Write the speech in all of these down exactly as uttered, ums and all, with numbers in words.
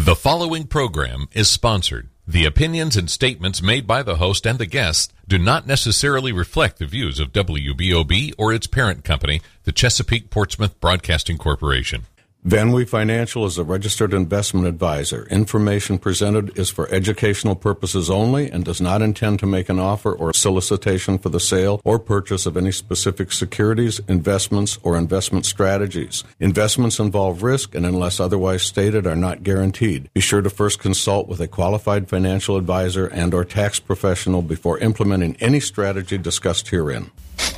The following program is sponsored. The opinions and statements made by the host and the guests do not necessarily reflect the views of W B O B or its parent company, the Chesapeake Portsmouth Broadcasting Corporation. VanWee Financial is a registered investment advisor. Information presented is for educational purposes only and does not intend to make an offer or solicitation for the sale or purchase of any specific securities, investments, or investment strategies. Investments involve risk and, unless otherwise stated, are not guaranteed. Be sure to first consult with a qualified financial advisor and or tax professional before implementing any strategy discussed herein.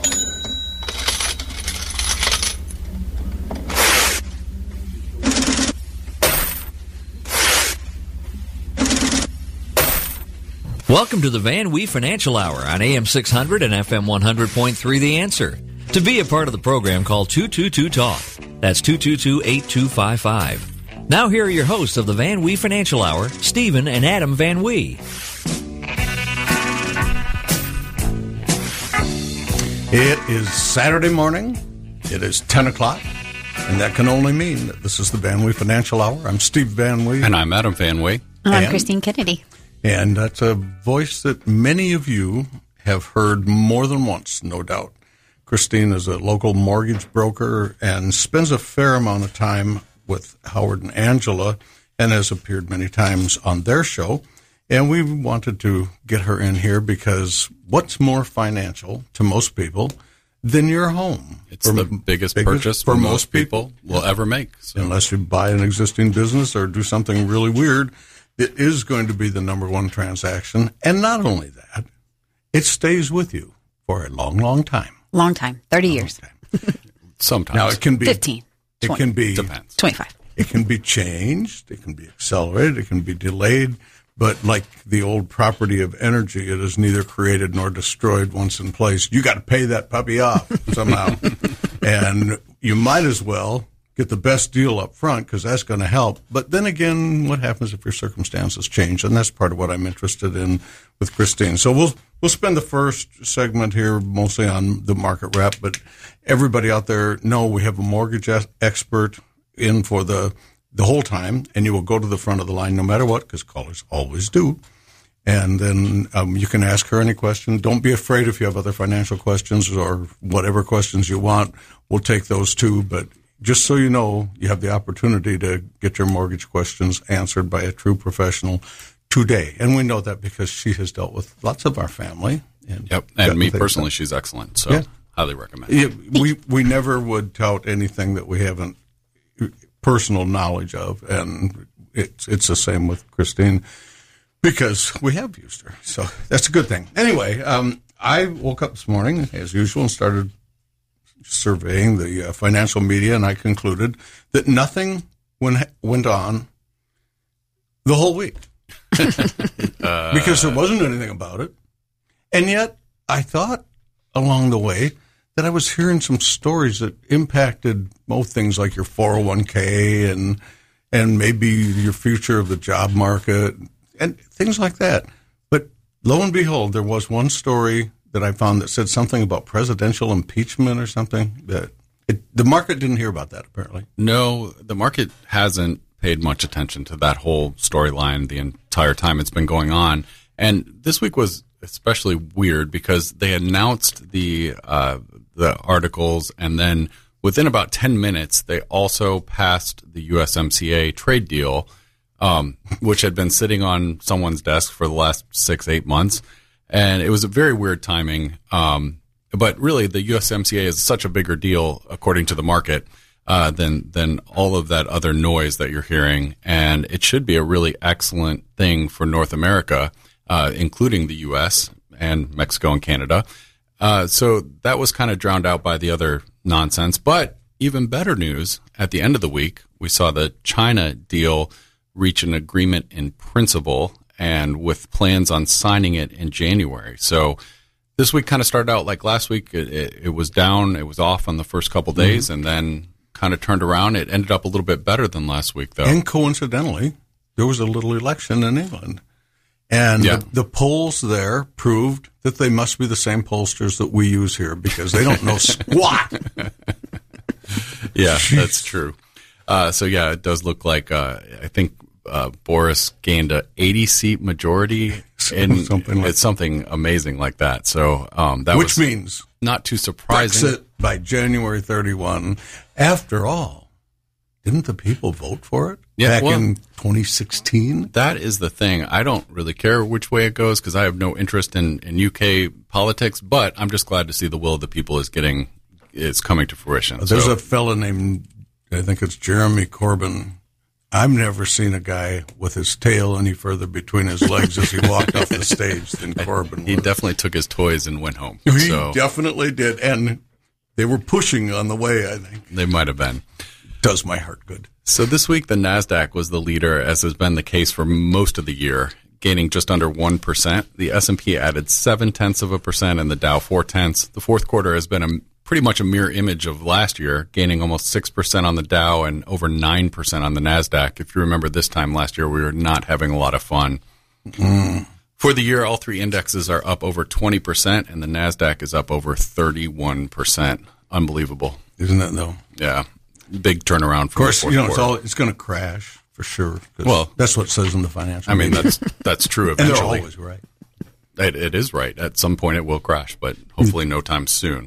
Welcome to the VanWee Financial Hour on A M six hundred and F M one hundred point three The Answer. To be a part of the program, call two two two talk. That's two two two, eight two five five. Now here are your hosts of the VanWee Financial Hour, Stephen and Adam VanWee. It is Saturday morning. It is ten o'clock. And that can only mean that this is the VanWee Financial Hour. I'm Steve VanWee. And I'm Adam VanWee. And I'm and, Christine Kennedy. And that's a voice that many of you have heard more than once, no doubt. Christine is a local mortgage broker and spends a fair amount of time with Howard and Angela and has appeared many times on their show. And we wanted to get her in here because what's more financial to most people than your home? It's for, the biggest, biggest purchase for most people, people will ever make. So. Unless you buy an existing business or do something really weird, it is going to be the number one transaction. And not only that, it stays with you for a long, long time. Long time. thirty long years. Time. Sometimes. Now, it can be fifteen. It twenty, can be. Depends. twenty-five. It can be changed. It can be accelerated. It can be delayed. But like the old property of energy, it is neither created nor destroyed once in place. You got to pay that puppy off somehow. And you might as well get the best deal up front because that's going to help. But then again, what happens if your circumstances change? And that's part of what I'm interested in with Christine. So we'll we'll spend the first segment here mostly on the market wrap. But everybody out there know we have a mortgage expert in for the the whole time, and you will go to the front of the line no matter what, because callers always do. And then um, you can ask her any question. Don't be afraid if you have other financial questions or whatever questions you want. We'll take those too. But just so you know, you have the opportunity to get your mortgage questions answered by a true professional today. And we know that because she has dealt with lots of our family. And yep, and me personally, she's excellent. So yeah. Highly recommend it. Yeah, we, we never would tout anything that we haven't personal knowledge of, and it's it's the same with Christine because we have used her, so that's a good thing. Anyway, um, I woke up this morning as usual and started surveying the uh, financial media, and I concluded that nothing went went on the whole week uh, because there wasn't anything about it, and yet I thought along the way that I was hearing some stories that impacted both things like your four oh one k and and maybe your future of the job market and things like that. But lo and behold, there was one story that I found that said something about presidential impeachment or something. That it, the market didn't hear about that, apparently. No, the market hasn't paid much attention to that whole storyline the entire time it's been going on. And this week was especially weird because they announced the uh, the articles, and then within about ten minutes, they also passed the U S M C A trade deal, um, which had been sitting on someone's desk for the last six, eight months. And it was a very weird timing. Um, but really, the U S M C A is such a bigger deal, according to the market, uh, than than all of that other noise that you're hearing. And it should be a really excellent thing for North America, uh, including the U S and Mexico and Canada. Uh, so that was kind of drowned out by the other nonsense. But even better news, at the end of the week, we saw the China deal reach an agreement in principle and with plans on signing it in January. So this week kind of started out like last week. It, it, it was down. It was off on the first couple days, mm-hmm. and then kind of turned around. It ended up a little bit better than last week, though. And coincidentally, there was a little election in England. And yeah. the, the polls there proved that they must be the same pollsters that we use here because they don't know squat. Yeah, Jeez. That's true. Uh, so, yeah, it does look like, uh, I think uh, Boris gained a eighty seat majority, and Something like it's something amazing like that. So um, that Which was means not too surprising. Brexit by January thirty-first. After all, didn't the people vote for it Yeah, back well- in twenty sixteen? That is the thing. I don't really care which way it goes because I have no interest in, in U K politics, but I'm just glad to see the will of the people is getting is coming to fruition. There's So- a fella named, I think it's Jeremy Corbyn. I've never seen a guy with his tail any further between his legs as he walked off the stage than Corbyn he was. definitely took his toys and went home. He So definitely did. And they were pushing on the way, I think. they might have been. Does my heart good. So this week, the NASDAQ was the leader, as has been the case for most of the year, gaining just under one percent. The S and P added seven-tenths of a percent and the Dow four-tenths. The fourth quarter has been a, pretty much a mirror image of last year, gaining almost six percent on the Dow and over nine percent on the NASDAQ. If you remember this time last year, we were not having a lot of fun. Mm. For the year, all three indexes are up over twenty percent, and the NASDAQ is up over thirty-one percent. Unbelievable. Isn't it, though? Yeah. Big turnaround. Of course, you know, it's all it's going to crash for sure. 'Cause Well, that's what it says in the financial. I mean, media. that's that's true and they're eventually. always right. It, it is right. At some point, it will crash, but hopefully no time soon.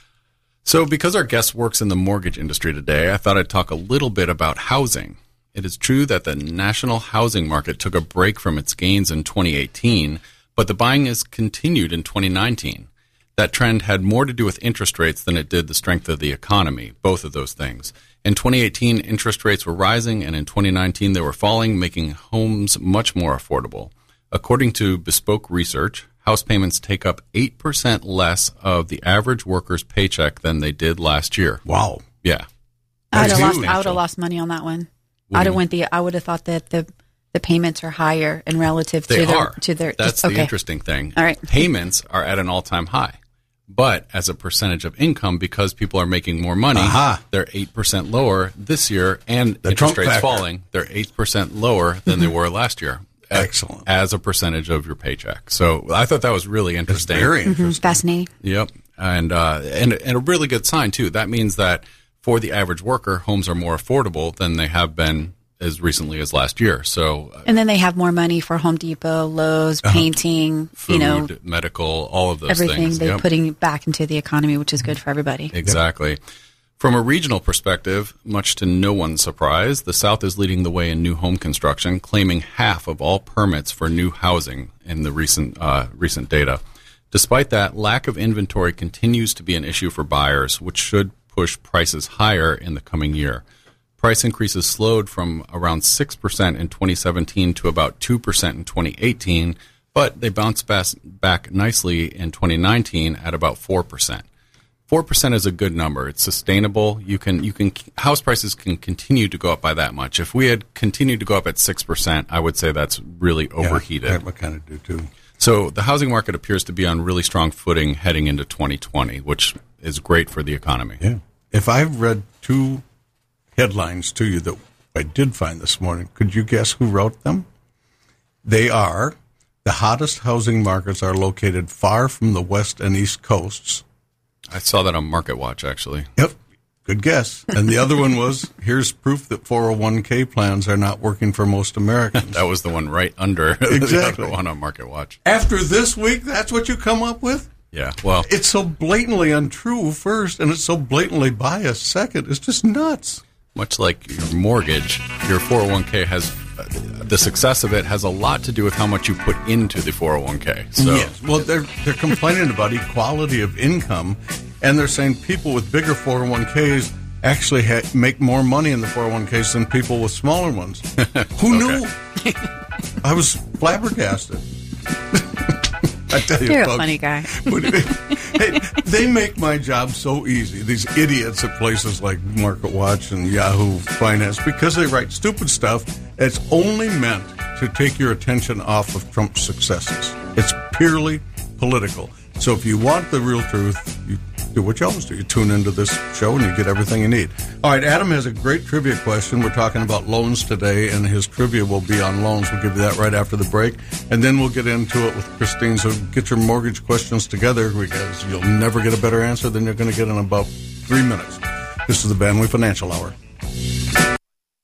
So because our guest works in the mortgage industry today, I thought I'd talk a little bit about housing. It is true that the national housing market took a break from its gains in twenty eighteen, but the buying has continued in twenty nineteen. That trend had more to do with interest rates than it did the strength of the economy, both of those things. In twenty eighteen, interest rates were rising, and in twenty nineteen, they were falling, making homes much more affordable. According to Bespoke Research, house payments take up eight percent less of the average worker's paycheck than they did last year. Wow. Yeah. I would That's have lost. huge. I would have lost money on that one. What I'd do have you went the. I would have thought that the the payments are higher in relative They to their are. to their. That's okay. the interesting thing. All right. Payments are at an all-time high. But as a percentage of income, because people are making more money, Aha. they're eight percent lower this year, and The interest Trump rates factor. falling, they're eight percent lower than they were last year. Excellent. As a percentage of your paycheck. So I thought that was really It's interesting. very Mhm. interesting. Fascinating. Yep. And, uh, and, and a really good sign, too. That means that for the average worker, homes are more affordable than they have been as recently as last year. So uh, And then they have more money for Home Depot, Lowe's, painting. food, you know, medical, all of those everything things. they're Yep. putting back into the economy, which is good for everybody. Exactly. From a regional perspective, much to no one's surprise, the South is leading the way in new home construction, claiming half of all permits for new housing in the recent uh, recent data. Despite that, lack of inventory continues to be an issue for buyers, which should push prices higher in the coming year. Price increases slowed from around six percent in twenty seventeen to about two percent in twenty eighteen, but they bounced bas- back nicely in twenty nineteen at about four percent. four percent is a good number. It's sustainable. You can, you can, house prices can continue to go up by that much. If we had continued to go up at six percent, I would say that's really overheated. Yeah, I kind of do too. So the housing market appears to be on really strong footing heading into twenty twenty, which is great for the economy. Yeah. If I've read two headlines to you that I did find this morning, could you guess who wrote them? They are, the hottest housing markets are located far from the west and east coasts. I saw that on MarketWatch, actually. Yep. Good guess. And the other one was, here's proof that four oh one k plans are not working for most Americans. That was the one right under the Exactly. other one on MarketWatch. After this week, that's what you come up with? Yeah, well, It's so blatantly untrue first, and it's so blatantly biased second. It's just nuts. much like your mortgage, your four oh one k has, uh, the success of it has a lot to do with how much you put into the four oh one k. So, Yes. Well, they're they're complaining about equality of income, and they're saying people with bigger four oh one k's actually ha- make more money in the four oh one k's than people with smaller ones. Who knew? I was flabbergasted. I tell you, You're a folks, funny guy. hey, they make my job so easy, these idiots at places like MarketWatch and Yahoo Finance, because they write stupid stuff that's only meant to take your attention off of Trump's successes. It's purely political. So if you want the real truth, you do what you always do. You tune into this show and you get everything you need. All right, Adam has a great trivia question. We're talking about loans today, and his trivia will be on loans. We'll give you that right after the break. And then we'll get into it with Christine. So get your mortgage questions together, because you'll never get a better answer than you're going to get in about three minutes. This is the Van Wee Financial Hour.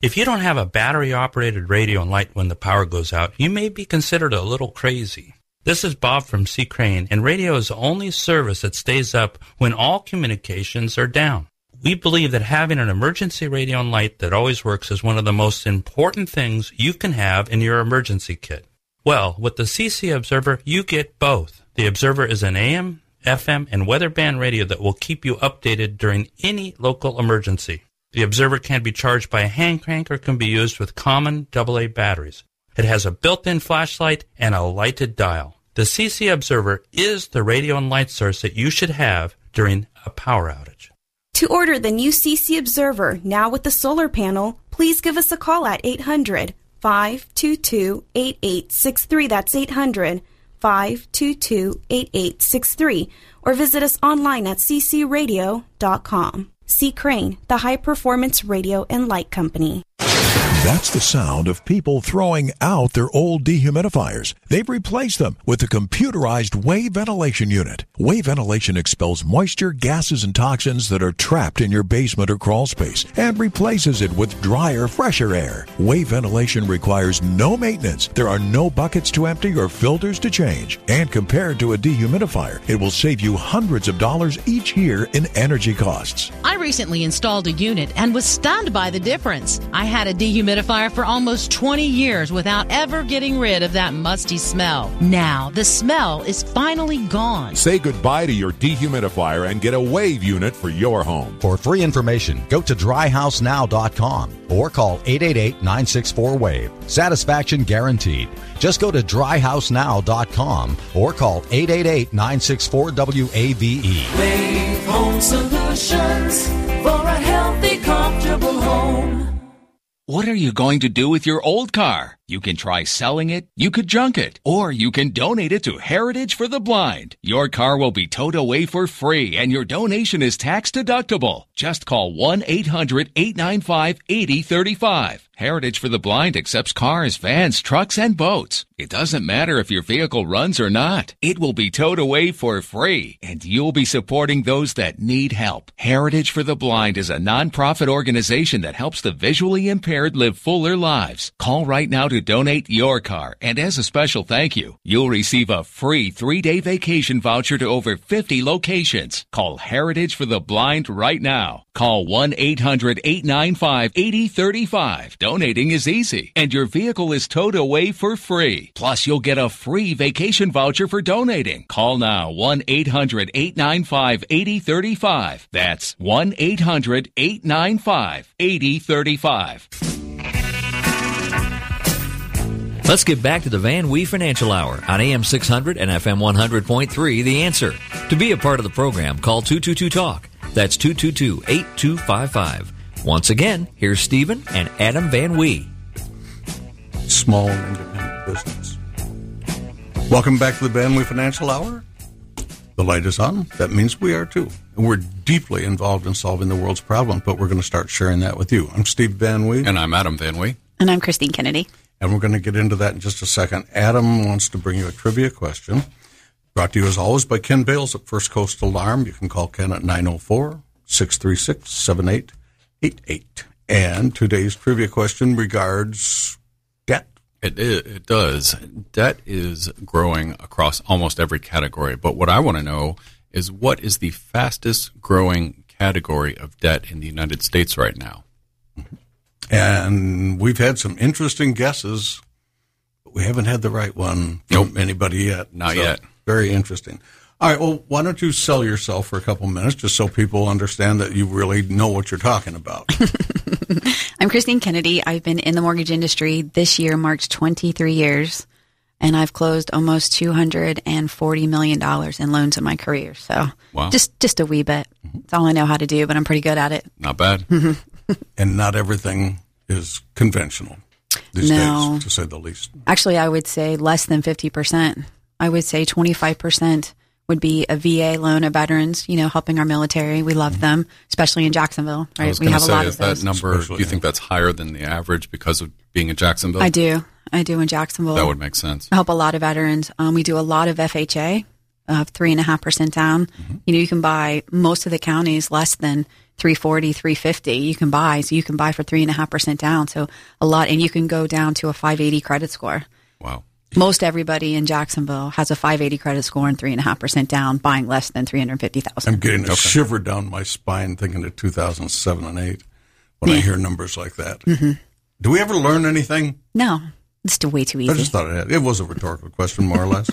If you don't have a battery-operated radio and light when the power goes out, you may be considered a little crazy. This is Bob from C. Crane, and radio is the only service that stays up when all communications are down. We believe that having an emergency radio and light that always works is one of the most important things you can have in your emergency kit. Well, with the C C Observer, you get both. The Observer is an A M, F M, and weather band radio that will keep you updated during any local emergency. The Observer can be charged by a hand crank or can be used with common double A batteries. It has a built-in flashlight and a lighted dial. The C C Observer is the radio and light source that you should have during a power outage. To order the new C C Observer, now with the solar panel, please give us a call at eight hundred, five two two, eight eight six three. That's eight hundred, five two two, eight eight six three. Or visit us online at c c radio dot com. C. Crane, the high-performance radio and light company. That's the sound of people throwing out their old dehumidifiers. They've replaced them with the computerized Wave Ventilation Unit. Wave Ventilation expels moisture, gases, and toxins that are trapped in your basement or crawl space and replaces it with drier, fresher air. Wave Ventilation requires no maintenance. There are no buckets to empty or filters to change. And compared to a dehumidifier, it will save you hundreds of dollars each year in energy costs. I recently installed a unit and was stunned by the difference. I had a dehumidifier for almost twenty years without ever getting rid of that musty smell. Now, the smell is finally gone. Say goodbye to your dehumidifier and get a Wave unit for your home. For free information, go to dry house now dot com or call eight eight eight, nine six four, WAVE. Satisfaction guaranteed. Just go to dry house now dot com or call eight eight eight, nine six four, W A V E. Wave Home Solutions for a healthy, comfortable home. What are you going to do with your old car? You can try selling it, you could junk it, or you can donate it to Heritage for the Blind. Your car will be towed away for free, and your donation is tax deductible. Just call one eight hundred, eight nine five, eight zero three five. Heritage for the Blind accepts cars, vans, trucks, and boats. It doesn't matter if your vehicle runs or not. It will be towed away for free, and you'll be supporting those that need help. Heritage for the Blind is a nonprofit organization that helps the visually impaired live fuller lives. Call right now to donate your car, and as a special thank you, you'll receive a free three-day vacation voucher to over fifty locations. Call Heritage for the Blind right now. Call one eight hundred, eight nine five, eight zero three five. Donating is easy, and your vehicle is towed away for free. Plus, you'll get a free vacation voucher for donating. Call now, one eight hundred, eight nine five, eight zero three five. That's one eight hundred, eight nine five, eight zero three five. Let's get back to the Van Wee Financial Hour on A M six hundred and F M one hundred point three, The Answer. To be a part of the program, call two two two talk. That's two two two, eight two five five. Once again, here's Stephen and Adam Van Wee. Small and independent business. Welcome back to the Van Wee Financial Hour. The light is on. That means we are too. And we're deeply involved in solving the world's problems, but we're going to start sharing that with you. I'm Steve Van Wee. And I'm Adam Van Wee. And I'm Christine Kennedy. And we're going to get into that in just a second. Adam wants to bring you a trivia question. Brought to you, as always, by Ken Bales at First Coast Alarm. You can call Ken at nine oh four, six three six, seven eight eight eight. And today's trivia question regards debt. It, it, it does. Debt is growing across almost every category. But what I want to know is, what is the fastest growing category of debt in the United States right now? And we've had some interesting guesses, but we haven't had the right one from nope. anybody yet. Not so, yet. Very interesting. All right, well, why don't you sell yourself for a couple minutes just so people understand that you really know what you're talking about. I'm Christine Kennedy. I've been in the mortgage industry. This year marks twenty-three years, and I've closed almost two hundred forty million dollars in loans in my career. So wow. just, just a wee bit. That's all I know how to do, but I'm pretty good at it. Not bad. And not everything is conventional these no. days, to say the least. Actually, I would say less than fifty percent. I would say twenty-five percent would be a V A loan of veterans, you know, helping our military. We love them, especially in Jacksonville, right? I was we have say, a lot is of those. That number, especially, do you think that's higher than the average because of being in Jacksonville? I do. I do in Jacksonville. That would make sense. I help a lot of veterans. Um, we do a lot of F H A, of three and a half percent down. Mm-hmm. You know, you can buy most of the counties less than three forty, three fifty you can buy. So you can buy for three and a half percent down. So a lot, and you can go down to a five eighty credit score. Wow. Most everybody in Jacksonville has a five eighty credit score and three and a half percent down, buying less than three hundred fifty thousand. I'm getting a Okay. shiver down my spine thinking of two thousand seven and eight when Yeah. I hear numbers like that. Mm-hmm. Do we ever learn anything? No, it's too, way too easy. I just thought it had. It was a rhetorical question, more or less.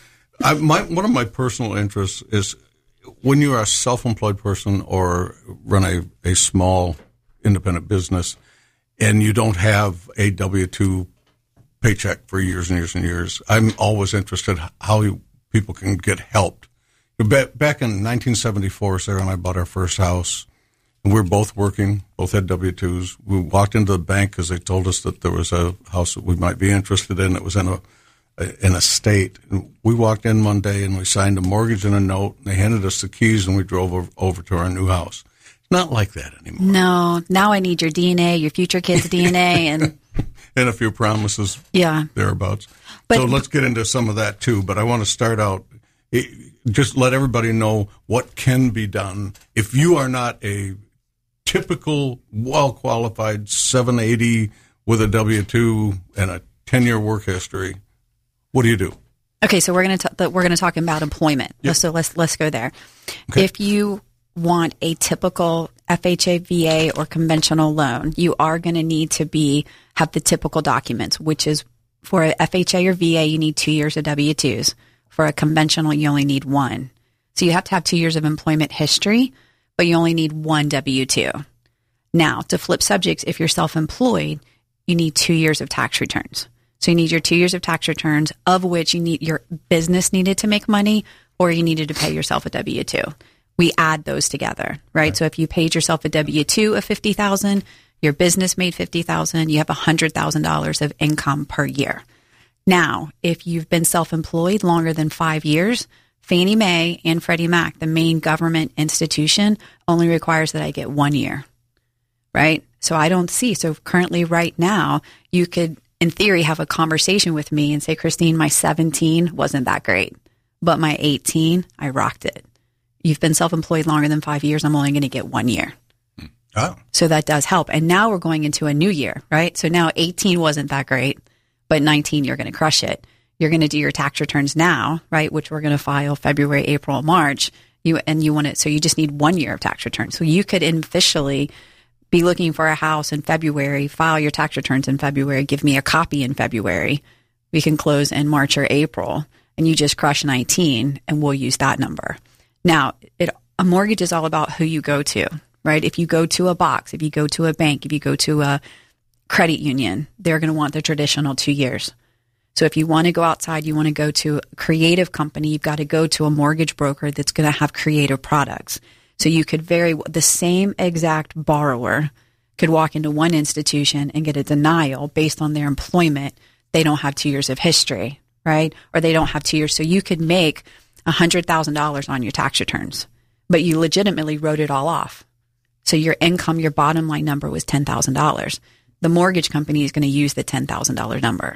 I, my, one of my personal interests is when you are a self-employed person or run a, a small independent business and you don't have a W two paycheck for years and years and years, I'm always interested how you, people can get helped. Back, back in nineteen seventy-four, Sarah and I bought our first house, and we were both working, both had W two's. We walked into the bank because they told us that there was a house that we might be interested in. It was in a in a state. And we walked in one day and we signed a mortgage and a note, and they handed us the keys, and we drove over, over to our new house. It's not like that anymore. No, now I need your D N A, your future kid's D N A, and And a few promises yeah. thereabouts. But- so let's get into some of that too. But I want to start out, it, just let everybody know what can be done. If you are not a typical, well-qualified seven eighty with a W two and a ten-year work history, what do you do? Okay, so we're going to we're going to talk about employment. Yep. So let's let's go there. Okay. If you want a typical F H A, V A, or conventional loan, you are going to need to be have the typical documents, which is for a F H A or V A, you need two years of W twos. For a conventional, you only need one. So you have to have two years of employment history, but you only need one W two. Now, to flip subjects, if you're self-employed, you need two years of tax returns. So you need your two years of tax returns, of which you need your business needed to make money, or you needed to pay yourself a W two. We add those together, right? right. So if you paid yourself a W two of fifty thousand dollars, your business made fifty thousand dollars, you have one hundred thousand dollars of income per year. Now, if you've been self-employed longer than five years, Fannie Mae and Freddie Mac, the main government institution, only requires that I get one year, right? So I don't see. So currently right now, you could, in theory, have a conversation with me and say, Christine, my seventeen wasn't that great, but my eighteen, I rocked it. You've been self-employed longer than five years. I'm only going to get one year. Oh. So that does help. And now we're going into a new year, right? So now eighteen wasn't that great, but nineteen, you're going to crush it. You're going to do your tax returns now, right? Which we're going to file February, April, March. You, and you want it. So you just need one year of tax returns. So you could officially be looking for a house in February, file your tax returns in February, give me a copy in February. We can close in March or April, and you just crush nineteen, and we'll use that number. Now, it, a mortgage is all about who you go to, right? If you go to a box, if you go to a bank, if you go to a credit union, they're going to want the traditional two years. So if you want to go outside, you want to go to a creative company, you've got to go to a mortgage broker that's going to have creative products. So you could very, the same exact borrower could walk into one institution and get a denial based on their employment. They don't have two years of history, right? Or they don't have two years. So you could make one hundred thousand dollars on your tax returns, but you legitimately wrote it all off. So your income, your bottom line number was ten thousand dollars. The mortgage company is going to use the ten thousand dollars number.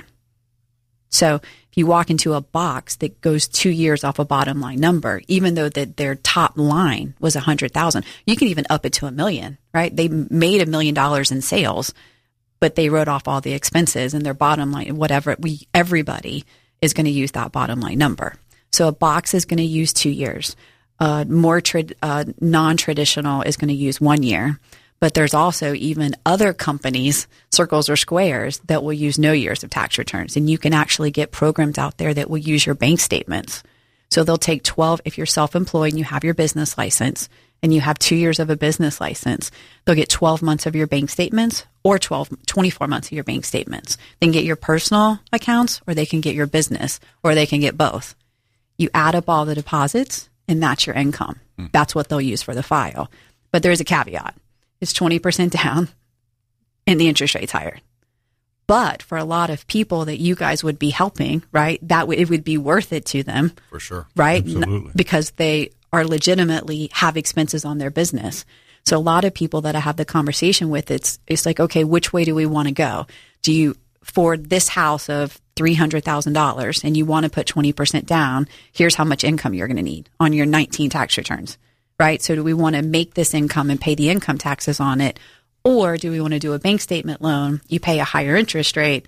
So if you walk into a box that goes two years off a bottom line number, even though that their top line was one hundred thousand dollars, you can even up it to a million, right? They made a million dollars in sales, but they wrote off all the expenses and their bottom line, whatever, we everybody is going to use that bottom line number. So a box is going to use two years. Uh, more tra- uh, non-traditional is going to use one year. But there's also even other companies, circles or squares, that will use no years of tax returns. And you can actually get programs out there that will use your bank statements. So they'll take twelve, if you're self-employed and you have your business license and you have two years of a business license, they'll get twelve months of your bank statements or twelve, twenty-four months of your bank statements. They can get your personal accounts or they can get your business or they can get both. You add up all the deposits and that's your income. Mm. That's what they'll use for the file. But there's a caveat. It's twenty percent down and the interest rate's higher. But for a lot of people that you guys would be helping, right, that w- it would be worth it to them. For sure. Right? Absolutely. N- because they are legitimately have expenses on their business. So a lot of people that I have the conversation with, it's it's like, okay, which way do we want to go? Do you, for this house of three hundred thousand dollars and you want to put twenty percent down, here's how much income you're going to need on your nineteen tax returns. right? So do we want to make this income and pay the income taxes on it? Or do we want to do a bank statement loan? You pay a higher interest rate.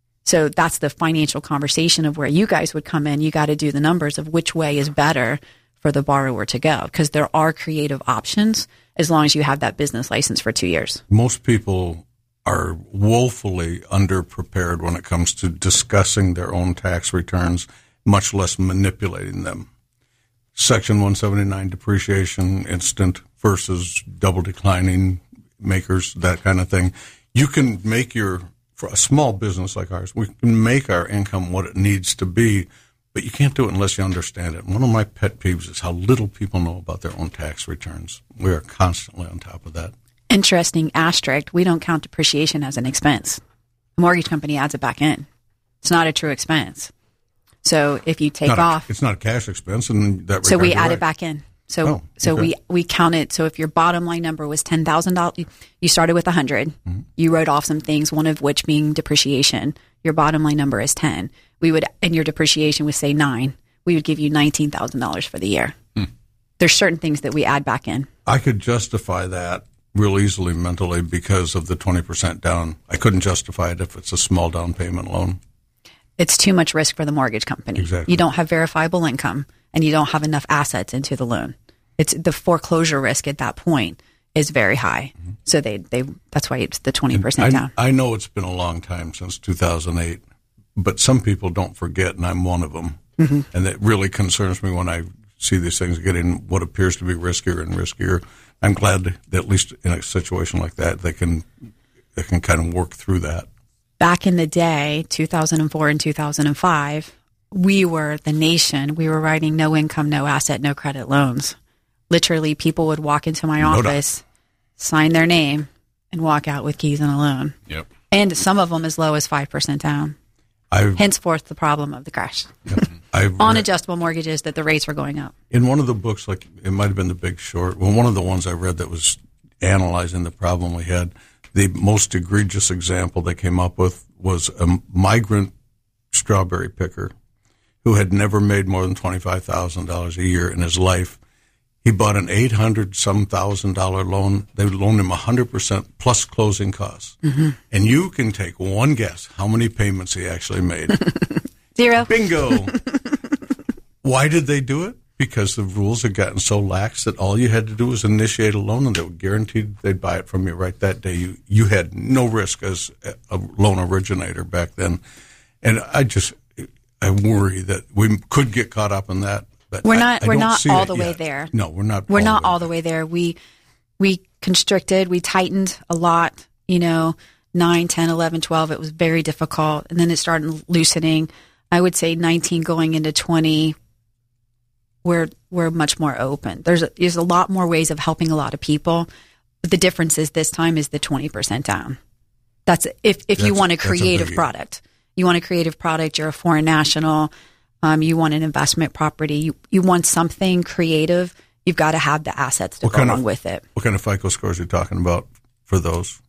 So that's the financial conversation of where you guys would come in. You got to do the numbers of which way is better for the borrower to go, because there are creative options as long as you have that business license for two years. Most people are woefully underprepared when it comes to discussing their own tax returns, much less manipulating them. Section one seventy-nine depreciation instant versus double declining makers, that kind of thing. You can make your, for a small business like ours, we can make our income what it needs to be, but you can't do it unless you understand it. One of my pet peeves is how little people know about their own tax returns. We are constantly on top of that. Interesting asterisk, we don't count depreciation as an expense. The mortgage company adds it back in. It's not a true expense. So if you take not a, off... It's not a cash expense. And that So we add add right. it back in. So oh, so okay. we, we count it. So if your bottom line number was ten thousand dollars, you started with one hundred. Mm-hmm. You wrote off some things, one of which being depreciation. Your bottom line number is ten. We would, and your depreciation was, say, nine. We would give you nineteen thousand dollars for the year. Hmm. There's certain things that we add back in. I could justify that real easily mentally because of the twenty percent down. I couldn't justify it if it's a small down payment loan. It's too much risk for the mortgage company. Exactly. You don't have verifiable income, and you don't have enough assets into the loan. It's the foreclosure risk at that point is very high. Mm-hmm. So they, they that's why it's the twenty percent I, down. I know it's been a long time since two thousand eight, but some people don't forget, and I'm one of them. Mm-hmm. And it really concerns me when I see these things getting what appears to be riskier and riskier. I'm glad that at least in a situation like that, they can they can kind of work through that. Back in the day, two thousand four and two thousand five, we were the nation. We were writing no income, no asset, no credit loans. Literally, people would walk into my no office, doubt. Sign their name, and walk out with keys and a loan. Yep. And some of them as low as five percent down. I've, Henceforth, the problem of the crash. Yep. I've On read, adjustable mortgages, that the rates were going up. In one of the books, like it might have been The Big Short, well, one of the ones I read that was analyzing the problem we had, the most egregious example they came up with was a migrant strawberry picker who had never made more than twenty-five thousand dollars a year in his life. He bought an eight hundred some thousand dollar loan. They loaned him one hundred percent plus closing costs. Mm-hmm. And you can take one guess how many payments he actually made. Zero. Bingo. Why did they do it? Because the rules had gotten so lax that all you had to do was initiate a loan and they were guaranteed they'd buy it from you right that day. You you had no risk as a loan originator back then. And I just, I worry that we could get caught up in that. But we're I, not. I we're don't not see all it the way yet. there. No, we're not. We're all not the way all the way there. We we constricted. We tightened a lot. You know, nine, ten, eleven, twelve. It was very difficult, and then it started loosening. I would say nineteen going into twenty. We're we're much more open. There's a, there's a lot more ways of helping a lot of people. But the difference is this time is the twenty percent down. That's if if you That's- want a that's a creative biggie. product. You want a creative product. You're a foreign national. Um, you want an investment property. You, you want something creative. You've got to have the assets to What go kind along of- with it. What kind of FICO scores are you talking about for those?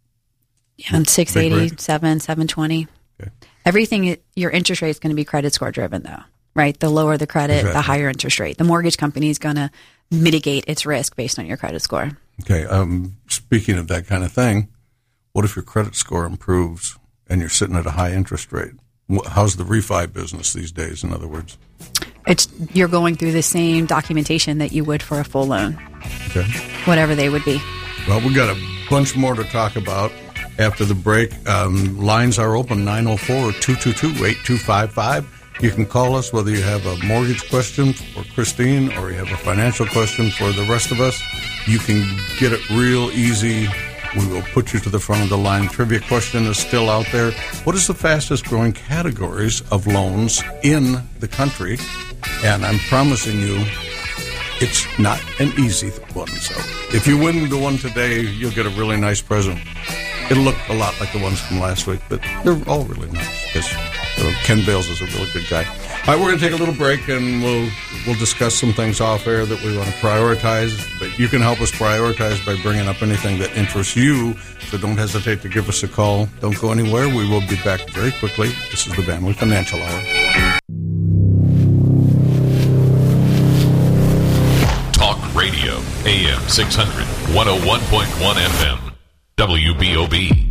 Yeah, and six Big eighty, rate? seven, seven twenty. Okay. Everything, your interest rate is going to be credit score driven, though, right? The lower the credit, Exactly. the higher interest rate. The mortgage company is going to mitigate its risk based on your credit score. Okay. Um, speaking of that kind of thing, what if your credit score improves and you're sitting at a high interest rate? Wh- How's the refi business these days, in other words? It's you're going through the same documentation that you would for a full loan, Okay. whatever they would be. Well, we got a bunch more to talk about after the break. Um, lines are open, nine oh four, two two two, eight two five five. You can call us whether you have a mortgage question for Christine or you have a financial question for the rest of us. You can get it real easy. We will put you to the front of the line. Trivia question is still out there. What is the fastest growing categories of loans in the country? And I'm promising you, it's not an easy one. So if you win the one today, you'll get a really nice present. It'll look a lot like the ones from last week, but they're all really nice because uh, Ken Bales is a really good guy. All right, we're going to take a little break and we'll we'll discuss some things off air that we want to prioritize. But you can help us prioritize by bringing up anything that interests you. So don't hesitate to give us a call. Don't go anywhere. We will be back very quickly. This is the Van Wee Financial Hour. Talk Radio. six hundred, one oh one point one F M. W B O B.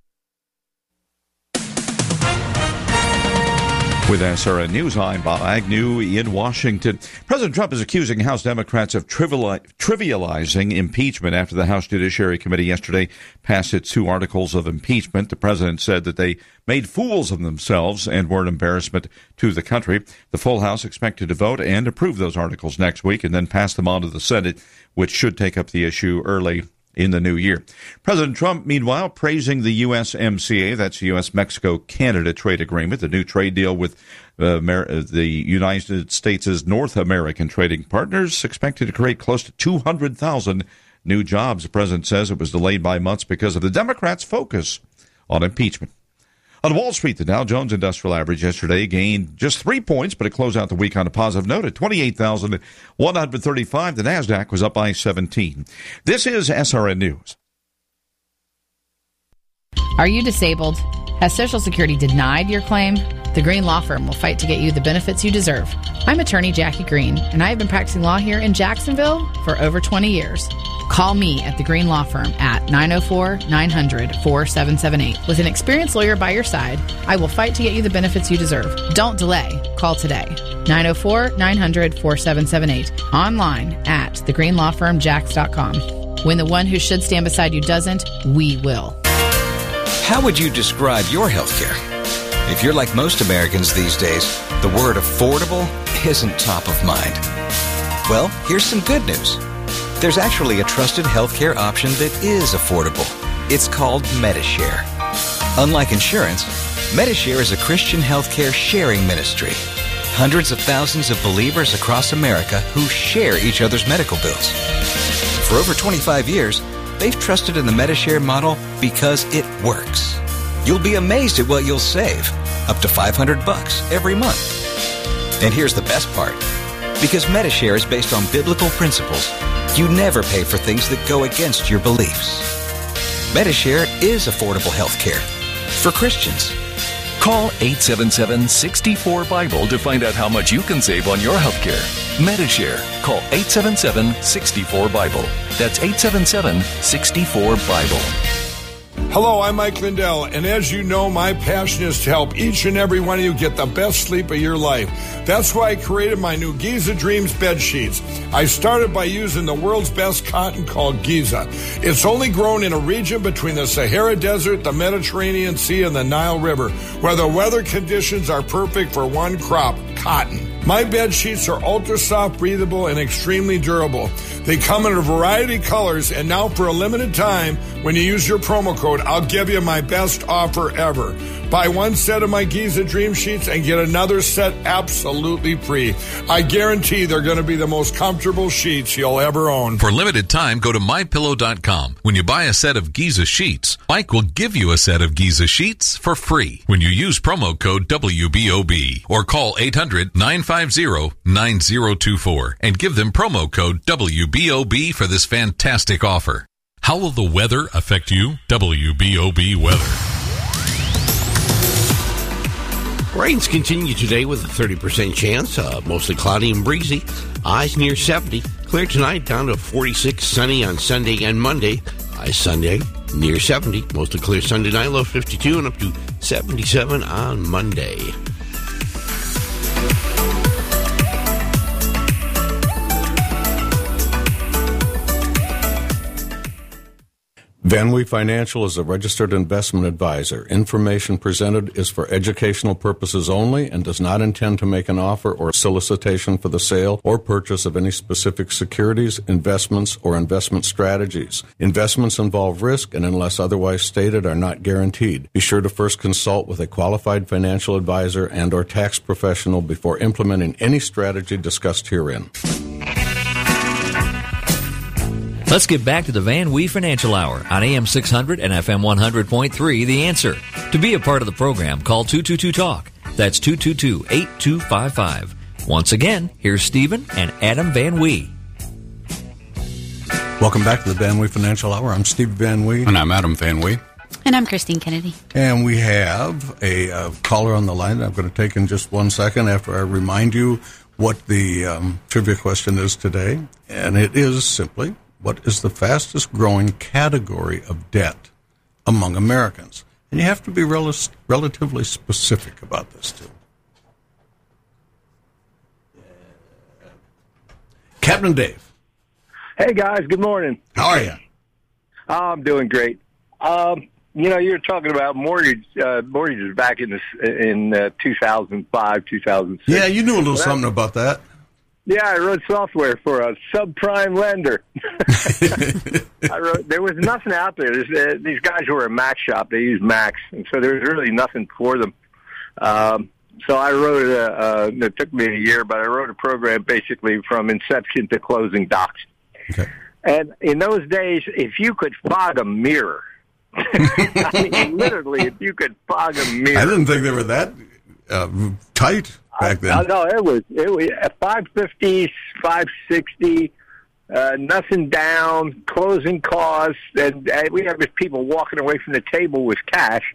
With S R N News, I'm Bob Agnew in Washington. President Trump is accusing House Democrats of trivializing impeachment after the House Judiciary Committee yesterday passed its two articles of impeachment. The president said that they made fools of themselves and were an embarrassment to the country. The full House expected to vote and approve those articles next week and then pass them on to the Senate, which should take up the issue early in the new year. President Trump, meanwhile, praising the U S M C A, that's the U S Mexico Canada trade agreement, the new trade deal with uh, Amer- the United States' North American trading partners, expected to create close to two hundred thousand new jobs. The president says it was delayed by months because of the Democrats' focus on impeachment. On Wall Street, the Dow Jones Industrial Average yesterday gained just three points, but it closed out the week on a positive note at twenty-eight thousand one hundred thirty-five. The NASDAQ was up by seventeen. This is S R N News. Are you disabled? Has Social Security denied your claim? The Green Law Firm will fight to get you the benefits you deserve. I'm attorney Jackie Green, and I have been practicing law here in Jacksonville for over twenty years. Call me at the Green Law Firm at nine oh four, nine hundred, four seven seven eight. With an experienced lawyer by your side, I will fight to get you the benefits you deserve. Don't delay. Call today. nine oh four, nine hundred, four seven seven eight. Online at the green law firm jacks dot com. When the one who should stand beside you doesn't, we will. How would you describe your health care? If you're like most Americans these days, the word affordable isn't top of mind. Well, here's some good news. There's actually a trusted healthcare option that is affordable. It's called Medi-Share. Unlike insurance, Medi-Share is a Christian healthcare sharing ministry. Hundreds of thousands of believers across America who share each other's medical bills. For over twenty-five years, they've trusted in the Medi-Share model because it works. You'll be amazed at what you'll save, up to five hundred bucks every month. And here's the best part. Because Medi-Share is based on biblical principles, you never pay for things that go against your beliefs. Medi-Share is affordable health care for Christians. Call eight seven seven, six four, Bible to find out how much you can save on your health care. Medi-Share. Call eight seven seven, six four, Bible. That's eight seven seven, six four, Bible. Hello, I'm Mike Lindell, and as you know, my passion is to help each and every one of you get the best sleep of your life. That's why I created my new Giza Dreams bed sheets. I started by using the world's best cotton called Giza. It's only grown in a region between the Sahara Desert, the Mediterranean Sea, and the Nile River, where the weather conditions are perfect for one crop, cotton. My bed sheets are ultra soft, breathable, and extremely durable. They come in a variety of colors, and now for a limited time, when you use your promo code, I'll give you my best offer ever. Buy one set of my Giza Dream Sheets and get another set absolutely free. I guarantee they're going to be the most comfortable sheets you'll ever own. For limited time, go to my pillow dot com. When you buy a set of Giza Sheets, Mike will give you a set of Giza Sheets for free when you use promo code W B O B or call eight hundred, nine five zero, nine zero two four and give them promo code W B O B for this fantastic offer. How will the weather affect you? W B O B weather. Rains continue today with a thirty percent chance, uh, mostly cloudy and breezy. Highs near seventy. Clear tonight, down to forty-six. Sunny on Sunday and Monday. High Sunday near seventy. Mostly clear Sunday night, low fifty-two, and up to seventy-seven on Monday. Van Wee Financial is a registered investment advisor. Information presented is for educational purposes only and does not intend to make an offer or solicitation for the sale or purchase of any specific securities, investments, or investment strategies. Investments involve risk and, unless otherwise stated, are not guaranteed. Be sure to first consult with a qualified financial advisor and or tax professional before implementing any strategy discussed herein. Let's get back to the Van Wee Financial Hour on A M six hundred and F M one hundred point three, The Answer. To be a part of the program, call two two two talk. That's two two two, eight two five five. Once again, here's Stephen and Adam Van Wee. Welcome back to the Van Wee Financial Hour. I'm Steve Van Wee. And I'm Adam Van Wee. And I'm Christine Kennedy. And we have a uh, caller on the line that I'm going to take in just one second after I remind you what the um, trivia question is today. And it is simply, what is the fastest growing category of debt among Americans? And you have to be rel- relatively specific about this, too. Captain Dave. Hey, guys. Good morning. How are you? I'm doing great. Um, you know, you were talking about mortgage uh, mortgages back in this, in uh, two thousand five, two thousand six. Yeah, you knew a little well, something about that. Yeah, I wrote software for a subprime lender. I wrote, there was nothing out there. Uh, these guys were a Mac shop. They used Macs, and so there was really nothing for them. Um, so I wrote a, uh, it took me a year, but I wrote a program basically from inception to closing docs. Okay. And in those days, if you could fog a mirror, I mean, literally, if you could fog a mirror. I didn't think they were that uh, tight back then. Uh, no, it was it was five fifty, five sixty, uh, nothing down, closing costs, and, and we had people walking away from the table with cash.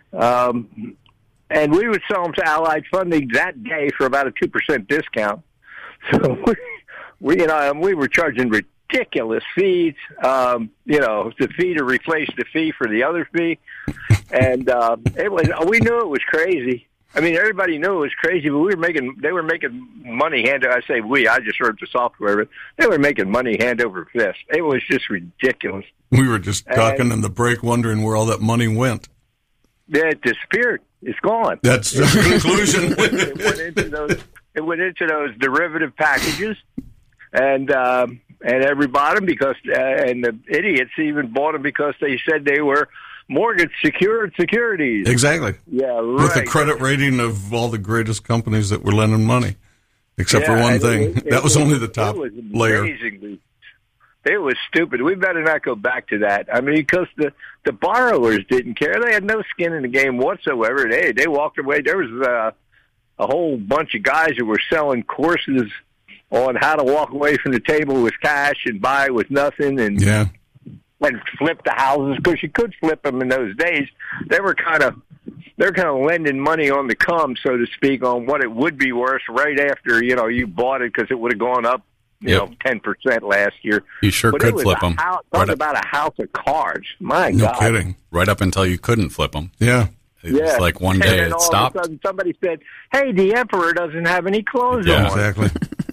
Um, and we would sell them to Allied Funding that day for about a two percent discount. So we, we you know, and we were charging ridiculous fees, um, you know, the fee to replace the fee for the other fee. And uh, it was, we knew it was crazy. I mean, everybody knew it was crazy, but we were making, they were making money hand, I say we, I just wrote the software, but they were making money hand over fist. It was just ridiculous. We were just talking in the break, wondering where all that money went. Yeah, it disappeared. It's gone. That's the conclusion. it, went into those, it went into those derivative packages, and um, and everybody bought them because, uh, and the idiots even bought them because they said they were mortgage secured securities. Exactly. Yeah, right. With the credit rating of all the greatest companies that were lending money, except yeah, for one thing. It, it, that was, was only the top it was layer. Amazingly, it was stupid. We better not go back to that. I mean, because the, the borrowers didn't care. They had no skin in the game whatsoever. They they walked away. There was uh, a whole bunch of guys who were selling courses on how to walk away from the table with cash and buy with nothing, and yeah. and flip the houses, because you could flip them in those days. They were kind of they're kind of lending money on the come, so to speak, on what it would be worth right after you know you bought it, because it would have gone up. You Yep. know, ten percent last year. You sure but could it was flip a them. House, Right talk up- about a house of cards. My No God. kidding. Right up until you couldn't flip them. Yeah. It was like one And day then it all stopped. Of a sudden somebody said, "Hey, the emperor doesn't have any clothes Yeah, on." Exactly.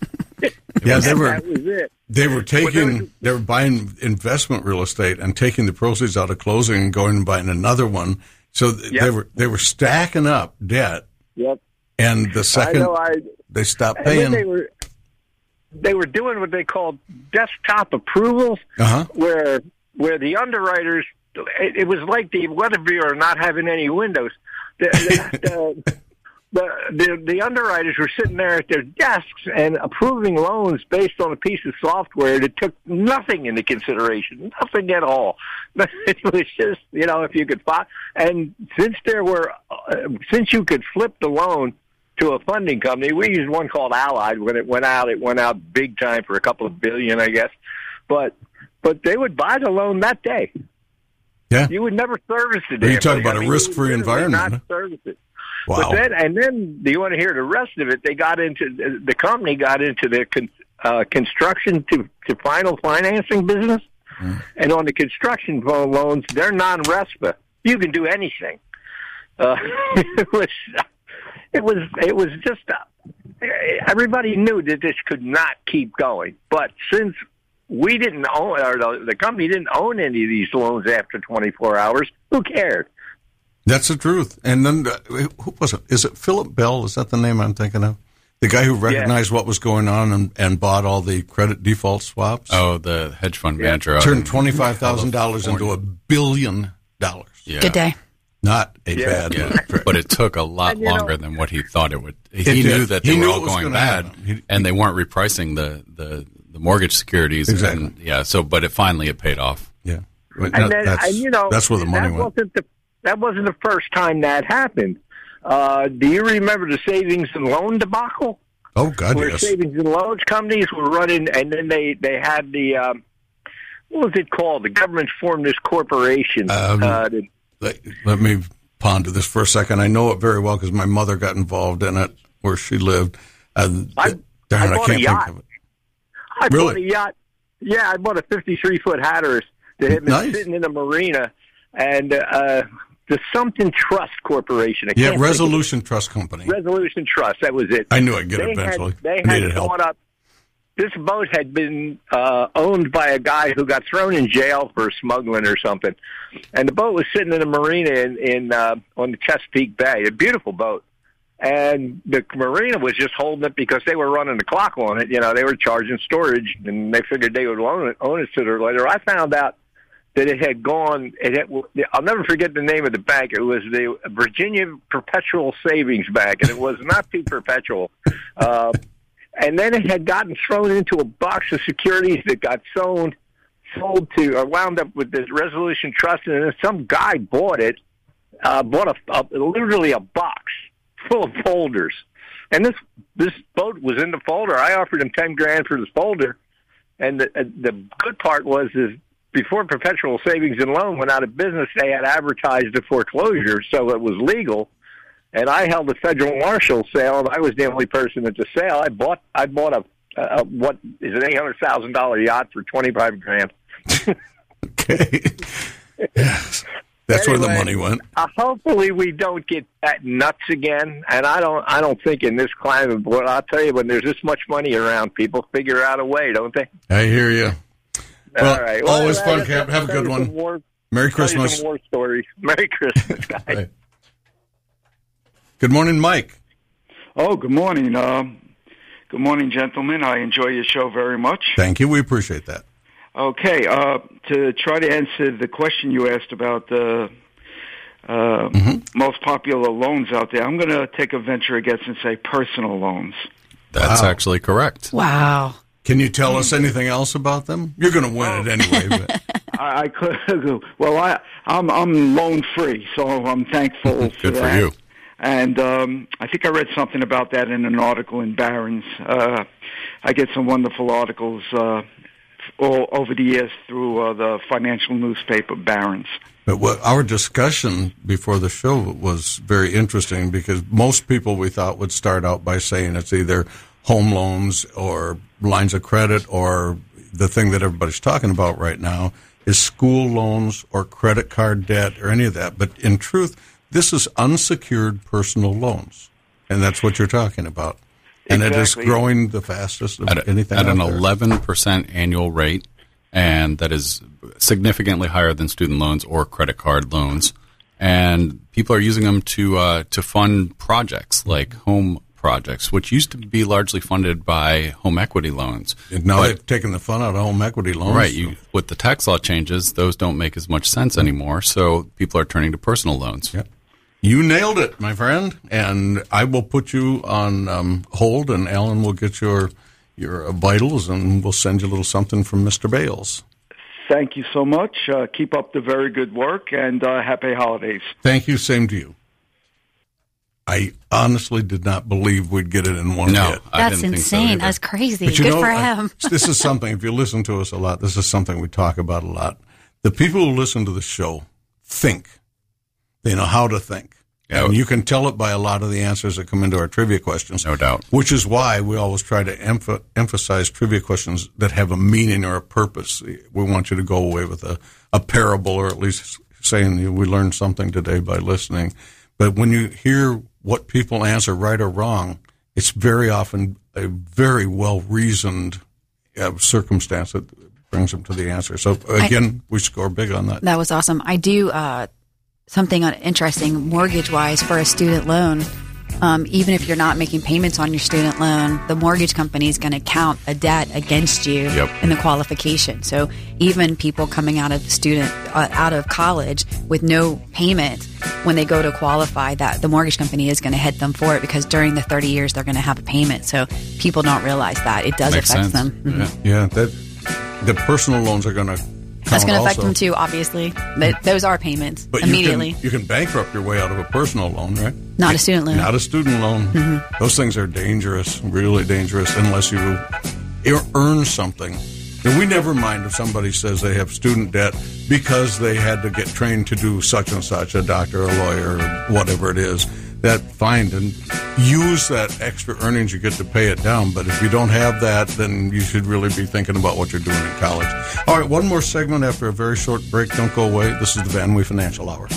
yeah, they And were that was it. they were there taking was- they were buying investment real estate and taking the proceeds out of closing and going and buying another one. So th- Yep. they were they were stacking up debt, Yep. and the second I know. I they stopped and then paying. they were they were doing what they called desktop approvals, Uh-huh. where where the underwriters, it, it was like the weather bureau not having any windows. The, the, the, the, the underwriters were sitting there at their desks and approving loans based on a piece of software that took nothing into consideration, nothing at all. It was just, you know, if you could find, and since there were, uh, since you could flip the loan to a funding company, we used one called Allied. When it went out, it went out big time for a couple of billion, I guess. But but they would buy the loan that day. Yeah, you would never service the Well, damn you talk thing. about I a mean, risk-free you would literally environment, Not huh? service it. Wow. But then, and then, do you want to hear the rest of it? They got into the company got into the con, uh, construction to to final financing business, Mm. and on the construction loans, they're non-RESPA. You can do anything. Uh, it was. It was it was just uh, everybody knew that this could not keep going. But since we didn't own, or the, the company didn't own any of these loans after twenty-four hours, who cared? That's the truth. And then uh, who was it? Is it Philip Bell? Is that the name I'm thinking of? The guy who recognized what was going on and, and bought all the credit default swaps. Oh, the hedge fund manager. out Turned in twenty-five thousand dollars into a billion dollars. Yeah. Good day. Not a Yeah. bad Yeah, one. but it took a lot And, you know- longer than what he thought it would. He It knew did. that He they knew were it all was going gonna bad, happen. He- and they weren't repricing the, the, the mortgage securities. Exactly. And, yeah, so but it finally it paid off. Yeah. But And that- then, that's, and you know, that's where the money that went. Wasn't the, that wasn't the first time that happened. Uh, do you remember the savings and loan debacle? Oh, God, Where yes. savings and loans companies were running, and then they, they had the, um, what was it called? The government formed this corporation. Um, uh, that, Let, let me ponder this for a second. I know it very well because my mother got involved in it where she lived. Uh, I, darn, I I bought can't a yacht. think of it. I Really? bought a yacht Yeah, I bought a fifty-three foot Hatteras that had been Nice. sitting in a marina, and uh, the something Trust Corporation. I Yeah, can't think of Resolution Trust Company. it. Resolution Trust. That was it. I knew I'd get they it eventually. Had, they Needed had help. bought up. This boat had been uh, owned by a guy who got thrown in jail for smuggling or something, and the boat was sitting in a marina in, in uh, on the Chesapeake Bay. A beautiful boat. And the marina was just holding it because they were running the clock on it. You know, they were charging storage, and they figured they would own it, own it sooner or later. I found out that it had gone. It had, I'll never forget the name of the bank. It was the Virginia Perpetual Savings Bank, and it was not too perpetual. Uh, and then it had gotten thrown into a box of securities that got sold, sold to, or wound up with this Resolution Trust, and then some guy bought it, uh, bought a, a literally a box full of folders, and this this boat was in the folder. I offered him ten grand for this folder, and the uh, the good part was is before Perpetual Savings and Loan went out of business, they had advertised a foreclosure, so it was legal. And I held a federal marshal sale, and I was the only person at the sale. I bought I bought a, a what is an eight hundred thousand dollar yacht for twenty five grand. Okay, yes. That's Anyway, where the money went. Uh, hopefully, we don't get that nuts again. And I don't. I don't think in this climate. But I'll tell you, when there's this much money around, people figure out a way, don't they? I hear you. Well, All right. always Well, fun, I- Cap. Have a tell good you one. some War, Merry tell you Christmas. Some war stories. Merry Christmas, guys. Right. Good morning, Mike. Oh, good morning. Um, good morning, gentlemen. I enjoy your show very much. Thank you. We appreciate that. Okay, uh, to try to answer the question you asked about the uh, most popular loans out there, I'm going to take a venture a guess and say personal loans. That's Wow. actually correct. Wow. Can you tell us anything else about them? You're going to win it anyway. But. I, I could. Well, I, I'm I'm loan free, so I'm thankful for Good that. for you. And um, I think I read something about that in an article in Barron's. Uh, I get some wonderful articles uh, all over the years through uh, the financial newspaper Barron's. But what, our discussion before the show was very interesting because most people we thought would start out by saying it's either home loans or lines of credit, or the thing that everybody's talking about right now is school loans or credit card debt or any of that. But in truth, this is unsecured personal loans, and that's what you're talking about. And it is Exactly. growing the fastest of At, a- anything at out an there. eleven percent annual rate, and that is significantly higher than student loans or credit card loans. And people are using them to uh, to fund projects like home projects, which used to be largely funded by home equity loans. And now But- they've taken the fun out of home equity loans. Right. You, with the tax law changes, those don't make as much sense anymore. So people are turning to personal loans. Yep. You nailed it, my friend. And I will put you on um, hold, and Alan will get your your vitals, and we'll send you a little something from Mister Bales. Thank you so much. Uh, keep up the very good work, and uh, happy holidays. Thank you. Same to you. I honestly did not believe we'd get it in one No, hit. I That's insane. That's crazy. But you Good know, for I- him. this is something, if you listen to us a lot, this is something we talk about a lot. The people who listen to the show think. They know how to think. Yeah. And you can tell it by a lot of the answers that come into our trivia questions. No doubt. Which is why we always try to emph- emphasize trivia questions that have a meaning or a purpose. We want you to go away with a, a parable, or at least saying we learned something today by listening. But when you hear what people answer, right or wrong, it's very often a very well-reasoned uh, circumstance that brings them to the answer. So, again, we score big on that. That was awesome. I do uh, something interesting mortgage-wise for a student loan. Um, even if you're not making payments on your student loan, the mortgage company is going to count a debt against you Yep. in the qualification. So even people coming out of student uh, out of college with no payment, when they go to qualify, that the mortgage company is going to hit them for it, because during the thirty years they're going to have a payment. So people don't realize that it does Makes affect sense. them. Mhm. Yeah, that the personal loans are going to That's going to affect also. them too, obviously. But those are payments But immediately. You can, you can bankrupt your way out of a personal loan, right? Not a student loan. Not a student loan. Mhm. Those things are dangerous, really dangerous, unless you ear- earn something. And we never mind if somebody says they have student debt because they had to get trained to do such and such, a doctor, a lawyer, or whatever it is. That fine, and use that extra earnings you get to pay it down. But if you don't have that, then you should really be thinking about what you're doing in college. All right, one more segment after a very short break. Don't go away. This is the Van Wee Financial Hour.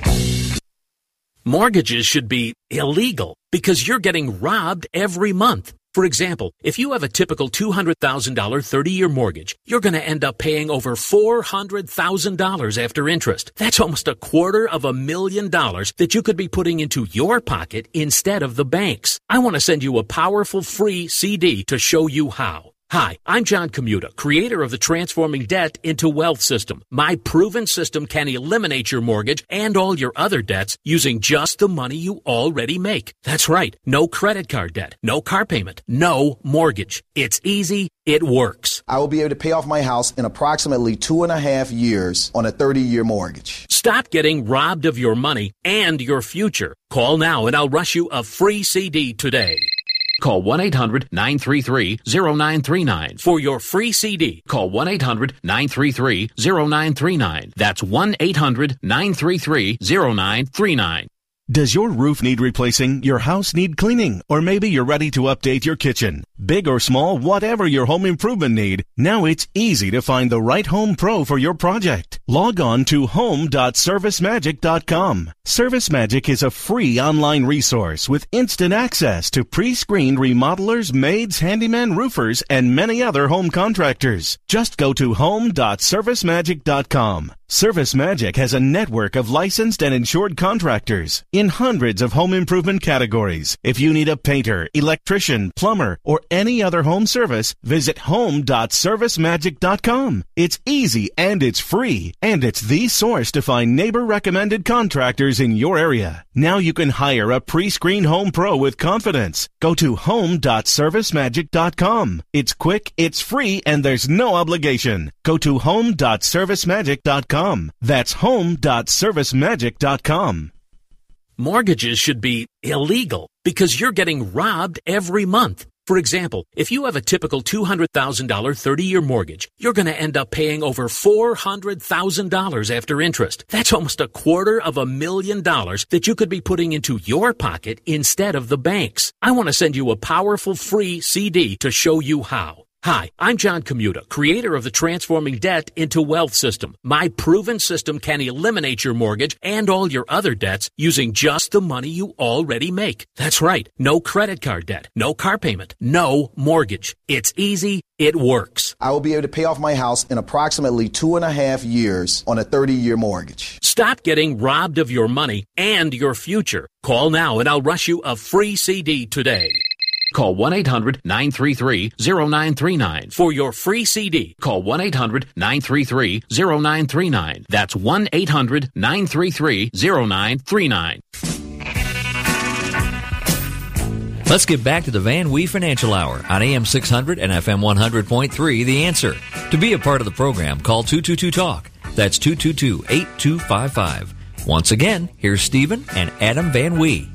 Mortgages should be illegal because you're getting robbed every month. For example, if you have a typical two hundred thousand dollars thirty-year mortgage, you're going to end up paying over four hundred thousand dollars after interest. That's almost a quarter of a million dollars that you could be putting into your pocket instead of the bank's. I want to send you a powerful free C D to show you how. Hi, I'm John Commuta, creator of the Transforming Debt into Wealth system. My proven system can eliminate your mortgage and all your other debts using just the money you already make. That's right. No credit card debt, no car payment, no mortgage. It's easy. It works. I will be able to pay off my house in approximately two and a half years on a thirty-year mortgage. Stop getting robbed of your money and your future. Call now and I'll rush you a free C D today. Call one eight hundred nine three three zero nine three nine for your free C D. Call one eight hundred nine three three zero nine three nine. That's one eight hundred nine three three zero nine three nine. Does your roof need replacing? Your house need cleaning? Or maybe you're ready to update your kitchen? Big or small, whatever your home improvement need, now it's easy to find the right home pro for your project. Log on to home dot service magic dot com. ServiceMagic is a free online resource with instant access to pre-screened remodelers, maids, handyman, roofers, and many other home contractors. Just go to home dot service magic dot com. ServiceMagic has a network of licensed and insured contractors in hundreds of home improvement categories. If you need a painter, electrician, plumber, or any other home service, visit home dot service magic dot com. It's easy and it's free, and it's the source to find neighbor-recommended contractors in your area. Now you can hire a pre-screened home pro with confidence. Go to home dot service magic dot com. It's quick, it's free, and there's no obligation. Go to home dot service magic dot com. That's home dot service magic dot com. Mortgages should be illegal because you're getting robbed every month. For example, if you have a typical two hundred thousand dollars thirty-year mortgage, you're going to end up paying over four hundred thousand dollars after interest. That's almost a quarter of a million dollars that you could be putting into your pocket instead of the bank's. I want to send you a powerful free C D to show you how. Hi, I'm John Commuta, creator of the Transforming Debt into Wealth system. My proven system can eliminate your mortgage and all your other debts using just the money you already make. That's right. No credit card debt, no car payment, no mortgage. It's easy. It works. I will be able to pay off my house in approximately two and a half years on a thirty-year mortgage. Stop getting robbed of your money and your future. Call now and I'll rush you a free C D today. Call one eight hundred nine three three zero nine three nine for your free C D. Call one eight hundred nine three three zero nine three nine. That's one eight hundred nine three three zero nine three nine. Let's get back to the Van Wee Financial Hour on A M six hundred and F M one hundred point three, The Answer. To be a part of the program, call two two two talk. That's two two two, eight two five five. Once again, here's Stephen and Adam Van Wee.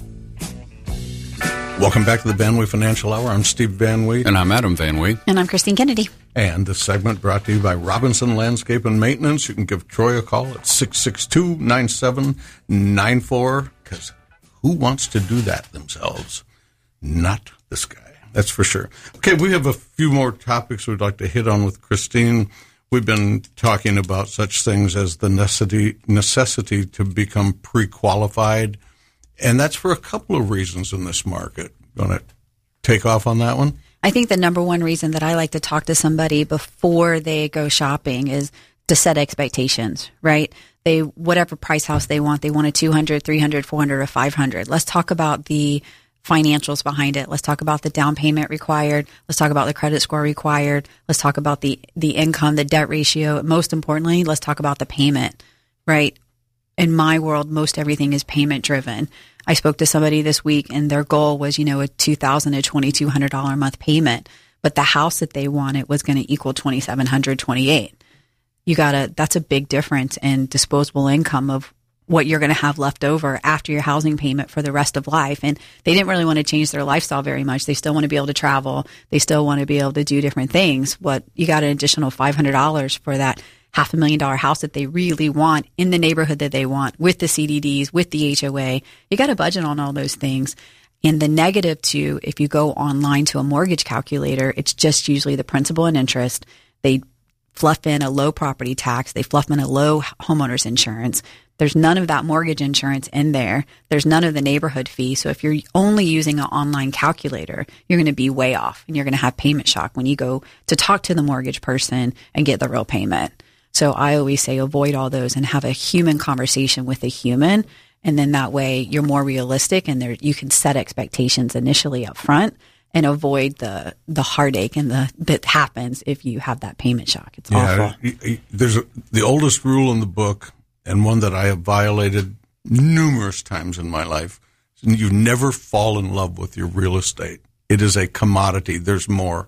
Welcome back to the Van Wee Financial Hour. I'm Steve Van Wee. And I'm Adam Van Wee. And I'm Christine Kennedy. And this segment brought to you by Robinson Landscape and Maintenance. You can give Troy a call at six six two, nine seven nine four, because who wants to do that themselves? Not this guy, that's for sure. Okay, we have a few more topics we'd like to hit on with Christine. We've been talking about such things as the necessity, necessity to become pre-qualified. And that's for a couple of reasons in this market. Going to take off on that one? I think the number one reason that I like to talk to somebody before they go shopping is to set expectations, right? They, whatever price house they want, they want a two hundred, three hundred, four hundred, or five hundred. Let's talk about the financials behind it. Let's talk about the down payment required. Let's talk about the credit score required. Let's talk about the, the income, the debt ratio. Most importantly, let's talk about the payment, right? In my world, most everything is payment driven. I spoke to somebody this week and their goal was, you know, a two thousand dollars to twenty-two hundred dollars a month payment, but the house that they wanted was going to equal twenty-seven hundred dollars, twenty-eight hundred dollars. You gotta, that's a big difference in disposable income of what you're going to have left over after your housing payment for the rest of life. And they didn't really want to change their lifestyle very much. They still want to be able to travel. They still want to be able to do different things. But you got an additional five hundred dollars for that half a million dollar house that they really want in the neighborhood that they want with the C D Ds, with the H O A. You got to budget on all those things. And the negative to, if you go online to a mortgage calculator, it's just usually the principal and interest. They fluff in a low property tax. They fluff in a low homeowner's insurance. There's none of that mortgage insurance in there. There's none of the neighborhood fee. So if you're only using an online calculator, you're going to be way off and you're going to have payment shock when you go to talk to the mortgage person and get the real payment. So I always say avoid all those and have a human conversation with a human. And then that way you're more realistic and there, you can set expectations initially up front and avoid the, the heartache and the that happens if you have that payment shock. It's yeah, awful. There's a, the oldest rule in the book, and one that I have violated numerous times in my life. You never fall in love with your real estate. It is a commodity. There's more.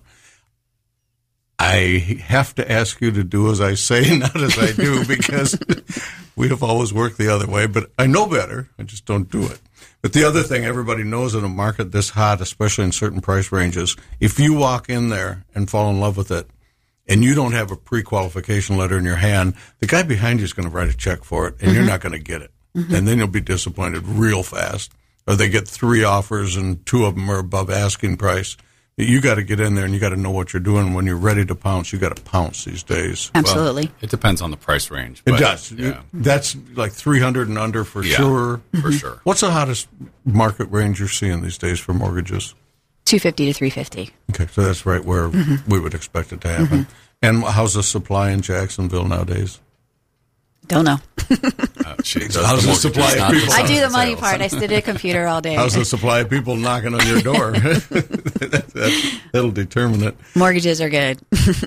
I have to ask you to do as I say, not as I do, because we have always worked the other way. But I know better. I just don't do it. But the other thing everybody knows in a market this hot, especially in certain price ranges, if you walk in there and fall in love with it, and you don't have a pre-qualification letter in your hand, the guy behind you is going to write a check for it, and mm-hmm. you're not going to get it. Mm-hmm. And then you'll be disappointed real fast. Or they get three offers, and two of them are above asking price. You got to get in there, and you got to know what you're doing. When you're ready to pounce, you got to pounce these days. Absolutely. Well, it depends on the price range. It but, does. Yeah. That's like three hundred and under for yeah, sure. For sure. What's the hottest market range you're seeing these days for mortgages? two fifty to three fifty. Okay, so that's right where mm-hmm. we would expect it to happen. Mm-hmm. And how's the supply in Jacksonville nowadays? Don't know. uh, geez, how's the, the supply of people? I do the money part. I sit at a computer all day. How's the supply of people knocking on your door? that, that, that'll determine it. Mortgages are good.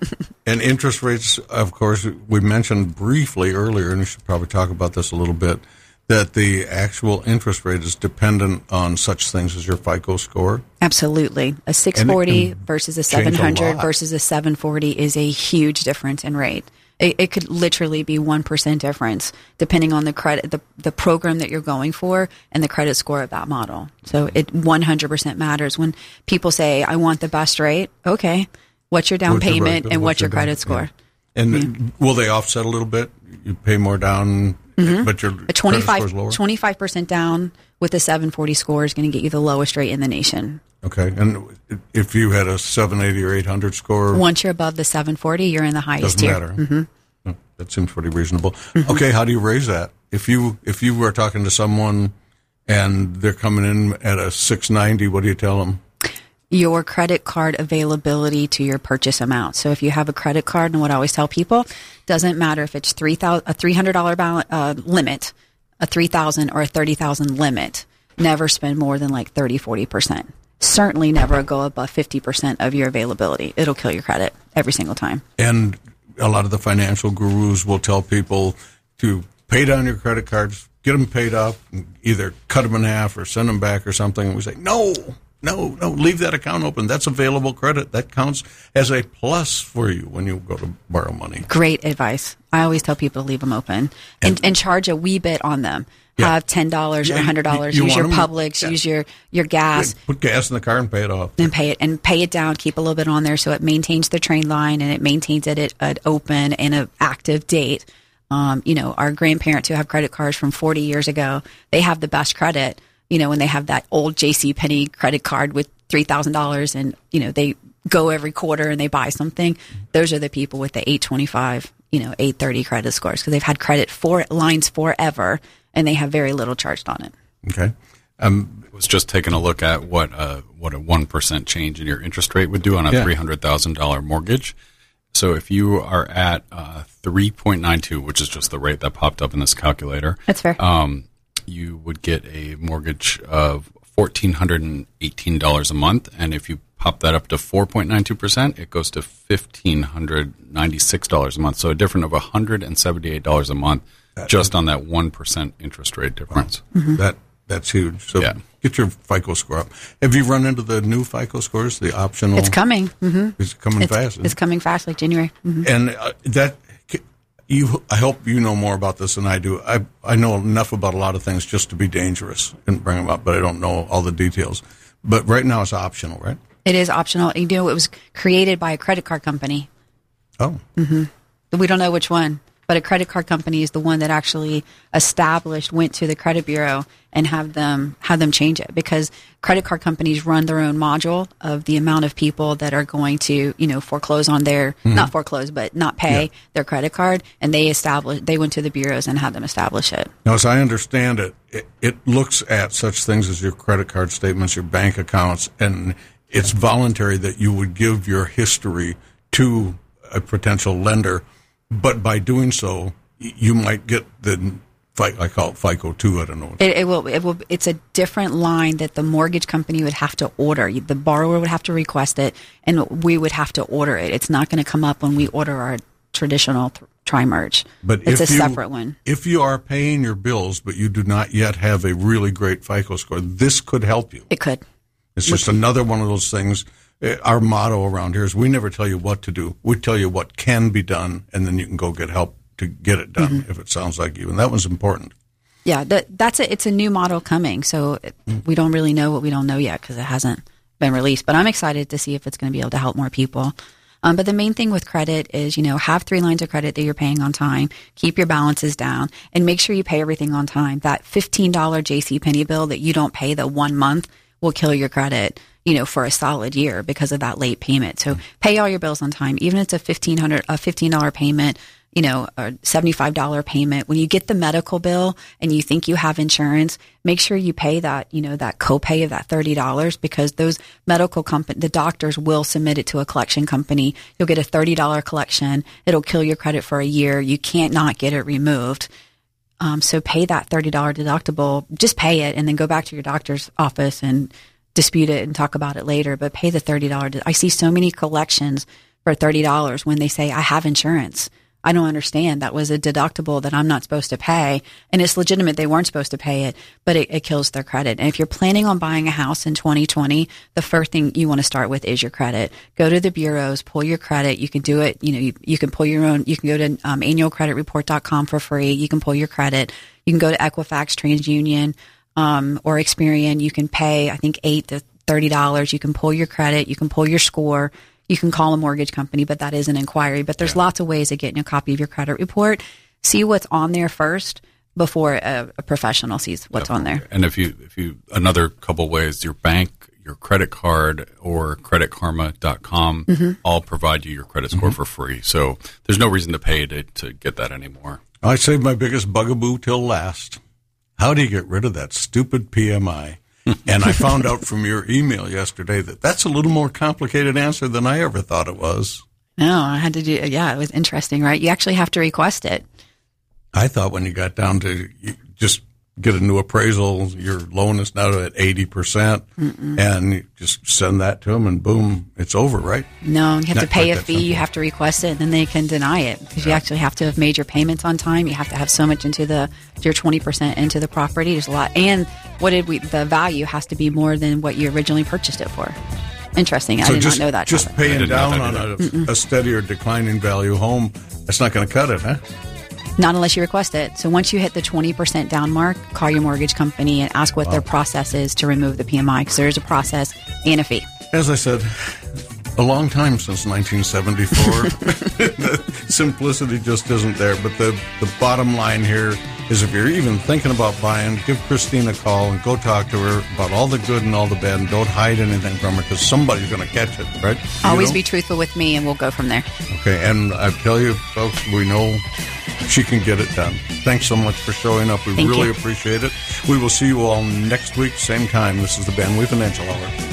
And interest rates, of course, we mentioned briefly earlier, and we should probably talk about this a little bit, that the actual interest rate is dependent on such things as your FICO score. Absolutely. A six forty versus a seven hundred a versus a seven forty is a huge difference in rate. It, it could literally be one percent difference depending on the credit, the, the program that you're going for and the credit score of that model. So it one hundred percent matters. When people say, I want the best rate, okay, what's your down what's payment your, and what's, what's your down, credit score? Yeah. And yeah. will they offset a little bit? You pay more down, mm-hmm. but your a twenty-five percent down with a seven forty score is going to get you the lowest rate in the nation. Okay, and if you had a seven eighty or eight hundred score? Once you're above the seven forty, you're in the highest doesn't tier. Matter. Mm-hmm. No, that seems pretty reasonable. Mm-hmm. Okay, how do you raise that? If you if you were talking to someone and they're coming in at a six ninety, what do you tell them? Your credit card availability to your purchase amount. So if you have a credit card, and what I always tell people, doesn't matter if it's three thousand a three hundred dollars balance, uh, limit, a three thousand or a thirty thousand limit, never spend more than like thirty, forty percent. Certainly never go above fifty percent of your availability. It'll kill your credit every single time. And a lot of the financial gurus will tell people to pay down your credit cards, get them paid off, either cut them in half or send them back or something. And we say, no, no, no, leave that account open. That's available credit. That counts as a plus for you when you go to borrow money. Great advice. I always tell people to leave them open and, and, and charge a wee bit on them. Yeah. Have ten dollars or one hundred dollars. You use your Publix, yeah. use your, your gas. Put gas in the car and pay it off. And pay it and pay it down. Keep a little bit on there so it maintains the train line and it maintains it at an open and an active date. Um, you know, our grandparents who have credit cards from forty years ago, they have the best credit. You know, when they have that old JCPenney credit card with three thousand dollars and, you know, they go every quarter and they buy something. Those are the people with the eight twenty-five, you know, eight thirty credit scores because they've had credit for lines forever. And they have very little charged on it. Okay. Um, I was just taking a look at what uh, what a one percent change in your interest rate would do on a yeah. three hundred thousand dollars mortgage. So if you are at uh, three point nine two, which is just the rate that popped up in this calculator. That's fair. Um, you would get a mortgage of one thousand four hundred eighteen dollars a month. And if you pop that up to four point nine two percent, it goes to one thousand five hundred ninety-six dollars a month. So a difference of one hundred seventy-eight dollars a month. Just on that one percent interest rate difference. Wow. Mm-hmm. That that's huge. So yeah. Get your FICO score up. Have you run into the new FICO scores, the optional? It's coming. Mm-hmm. It's coming it's, fast. It's coming fast, like January. Mm-hmm. And uh, that you, I hope you know more about this than I do. I I know enough about a lot of things just to be dangerous and bring them up, but I don't know all the details. But right now it's optional, right? It is optional. You know, it was created by a credit card company. Oh. Mm-hmm. We don't know which one. But a credit card company is the one that actually established, went to the credit bureau and have them have them change it, because credit card companies run their own module of the amount of people that are going to, you know, foreclose on their, mm-hmm. not foreclose, but not pay yeah. their credit card. And they established, they went to the bureaus and had them establish it. Now, as I understand it, it, it looks at such things as your credit card statements, your bank accounts, and it's voluntary that you would give your history to a potential lender. But by doing so, you might get the, I call it FICO two, I don't know. It, it will. It will. It's a different line that the mortgage company would have to order. The borrower would have to request it, and we would have to order it. It's not going to come up when we order our traditional th- tri-merge. But it's if a you, separate one. If you are paying your bills, but you do not yet have a really great FICO score, this could help you. It could. It's just another one of those things. Our motto around here is we never tell you what to do. We tell you what can be done, and then you can go get help to get it done, mm-hmm. if it sounds like you. And that was important. Yeah, that, that's it. It's a new model coming, so it, mm-hmm. we don't really know what we don't know yet because it hasn't been released. But I'm excited to see if it's going to be able to help more people. Um, but the main thing with credit is, you know, have three lines of credit that you're paying on time, keep your balances down, and make sure you pay everything on time. That fifteen dollars JCPenney bill that you don't pay the one month will kill your credit, you know, for a solid year because of that late payment. So pay all your bills on time, even if it's a fifteen hundred dollars, a fifteen dollars payment, you know, a seventy-five dollars payment. When you get the medical bill and you think you have insurance, make sure you pay that, you know, that copay of that thirty dollars, because those medical company, the doctors will submit it to a collection company. You'll get a thirty dollars collection. It'll kill your credit for a year. You can't not get it removed. Um, so pay that thirty dollars deductible. Just pay it and then go back to your doctor's office and dispute it and talk about it later. But pay the thirty dollars. I see so many collections for thirty dollars when they say, I have insurance. I don't understand. That was a deductible that I'm not supposed to pay. And it's legitimate. They weren't supposed to pay it, but it, it kills their credit. And if you're planning on buying a house in twenty twenty, the first thing you want to start with is your credit. Go to the bureaus, pull your credit. You can do it. You know, you, you can pull your own. You can go to um, annual credit report dot com for free. You can pull your credit. You can go to Equifax, TransUnion, um, or Experian. You can pay, I think, eight to thirty dollars. You can pull your credit. You can pull your score. You can call a mortgage company, but that is an inquiry. But there's yeah. lots of ways of getting a copy of your credit report. See what's on there first before a, a professional sees what's Definitely. on there. And if you, if you, another couple ways, your bank, your credit card, or credit karma dot com mm-hmm. all provide you your credit score mm-hmm. for free. So there's no reason to pay to, to get that anymore. I saved my biggest bugaboo till last. How do you get rid of that stupid P M I? And I found out from your email yesterday that that's a little more complicated answer than I ever thought it was. No, I had to do, yeah, it was interesting, right? You actually have to request it. I thought when you got down to you just get a new appraisal, your loan is now at eighty percent, Mm-mm. and you just send that to them and boom, it's over, right? No, you have Not to pay a fee, simple. You have to request it, and then they can deny it because yeah. you actually have to have made your payments on time. You have to have so much into the, your twenty percent into the property. There's a lot. And what did we, the value has to be more than what you originally purchased it for. Interesting. So I did just, not know that. Just paying down on a, a steady or declining value home, that's not going to cut it, huh? Not unless you request it. So once you hit the twenty percent down mark, call your mortgage company and ask what wow. their process is to remove the P M I, because there is a process and a fee. As I said, a long time since nineteen seventy-four. The simplicity just isn't there. But the, the bottom line here is if you're even thinking about buying, give Christine a call and go talk to her about all the good and all the bad, and don't hide anything from her because somebody's going to catch it, right? Always you know? Be truthful with me and we'll go from there. Okay, and I tell you, folks, we know she can get it done. Thanks so much for showing up. We Thank really you. appreciate it. We will see you all next week, same time. This is the Van Wee Financial Hour.